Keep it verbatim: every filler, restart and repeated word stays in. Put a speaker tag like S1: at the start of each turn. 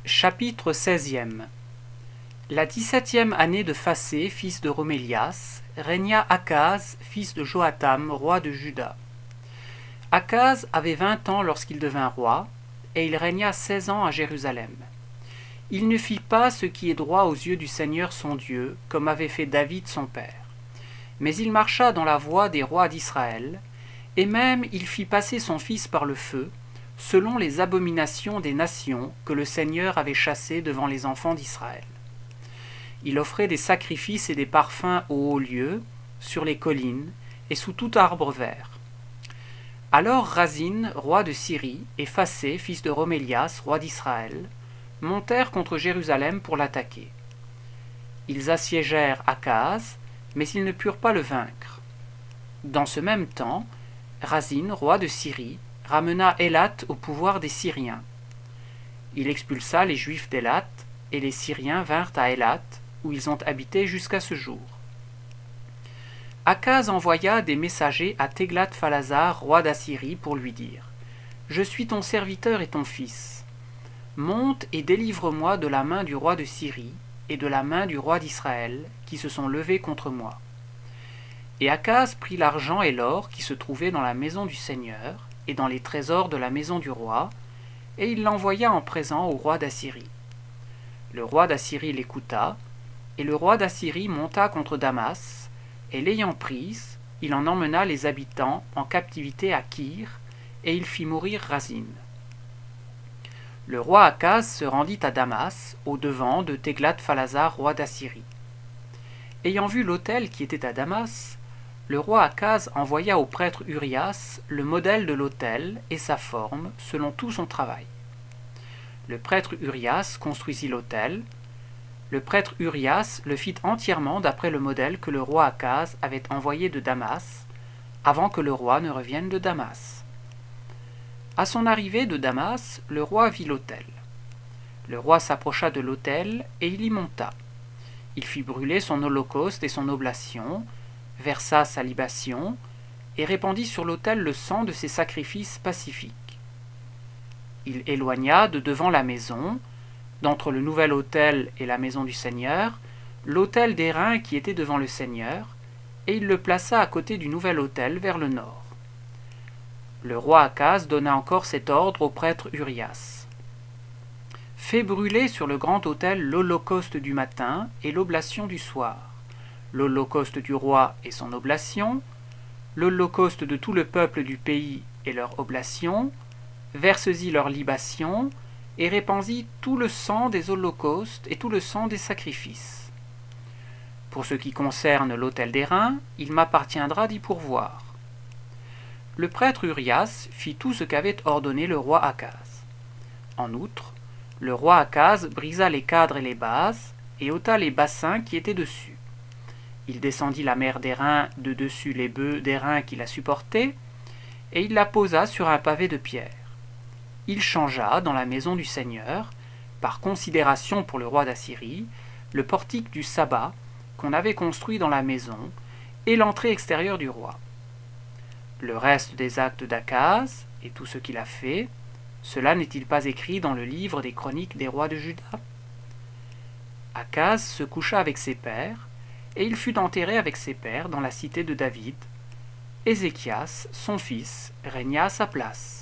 S1: Chapitre seizième. La dix-septième année de Phasé, fils de Romélias, régna Akaz, fils de Joatam, roi de Juda. Akaz avait vingt ans lorsqu'il devint roi, et il régna seize ans à Jérusalem. Il ne fit pas ce qui est droit aux yeux du Seigneur son Dieu, comme avait fait David son père. Mais il marcha dans la voie des rois d'Israël, et même il fit passer son fils par le feu, selon les abominations des nations que le Seigneur avait chassées devant les enfants d'Israël. Il offrait des sacrifices et des parfums aux hauts lieux, sur les collines, et sous tout arbre vert. Alors Razine, roi de Syrie, et Phasé, fils de Romélias, roi d'Israël, montèrent contre Jérusalem pour l'attaquer. Ils assiégèrent Akaz, mais ils ne purent pas le vaincre. Dans ce même temps, Razine, roi de Syrie, ramena Élat au pouvoir des Syriens. Il expulsa les Juifs d'Élat, et les Syriens vinrent à Élat, où ils ont habité jusqu'à ce jour. Akaz envoya des messagers à Téglat-Phalazar, roi d'Assyrie, pour lui dire « Je suis ton serviteur et ton fils. Monte et délivre-moi de la main du roi de Syrie et de la main du roi d'Israël, qui se sont levés contre moi. » Et Akaz prit l'argent et l'or qui se trouvaient dans la maison du Seigneur et dans les trésors de la maison du roi, et il l'envoya en présent au roi d'Assyrie. Le roi d'Assyrie l'écouta, et le roi d'Assyrie monta contre Damas, et l'ayant prise, il en emmena les habitants en captivité à Kir, et il fit mourir Razine. Le roi Akaz se rendit à Damas, au devant de Téglat-Phalazar, roi d'Assyrie. Ayant vu l'autel qui était à Damas, le roi Akaz envoya au prêtre Urias le modèle de l'autel et sa forme, selon tout son travail. Le prêtre Urias construisit l'autel. Le prêtre Urias le fit entièrement d'après le modèle que le roi Akaz avait envoyé de Damas, avant que le roi ne revienne de Damas. À son arrivée de Damas, le roi vit l'autel. Le roi s'approcha de l'autel et il y monta. Il fit brûler son holocauste et son oblation, versa sa libation, et répandit sur l'autel le sang de ses sacrifices pacifiques. Il éloigna de devant la maison, d'entre le nouvel autel et la maison du Seigneur, l'autel d'airain qui était devant le Seigneur, et il le plaça à côté du nouvel autel vers le nord. Le roi Akaz donna encore cet ordre au prêtre Urias. « Fais brûler sur le grand autel l'holocauste du matin et l'oblation du soir, l'holocauste du roi et son oblation, l'holocauste de tout le peuple du pays et leur oblation, verse-y leur libation, et répandis tout le sang des holocaustes et tout le sang des sacrifices. Pour ce qui concerne l'autel d'airain, il m'appartiendra d'y pourvoir. » Le prêtre Urias fit tout ce qu'avait ordonné le roi Akaz. En outre, le roi Akaz brisa les cadres et les bases, et ôta les bassins qui étaient dessus. Il descendit la mer d'airain de dessus les bœufs d'airain qui la supportaient, et il la posa sur un pavé de pierre. Il changea, dans la maison du Seigneur, par considération pour le roi d'Assyrie, le portique du sabbat qu'on avait construit dans la maison, et l'entrée extérieure du roi. Le reste des actes d'Akaz, et tout ce qu'il a fait, cela n'est-il pas écrit dans le livre des chroniques des rois de Juda? Akaz se coucha avec ses pères, et il fut enterré avec ses pères dans la cité de David. Ézéchias, son fils, régna à sa place.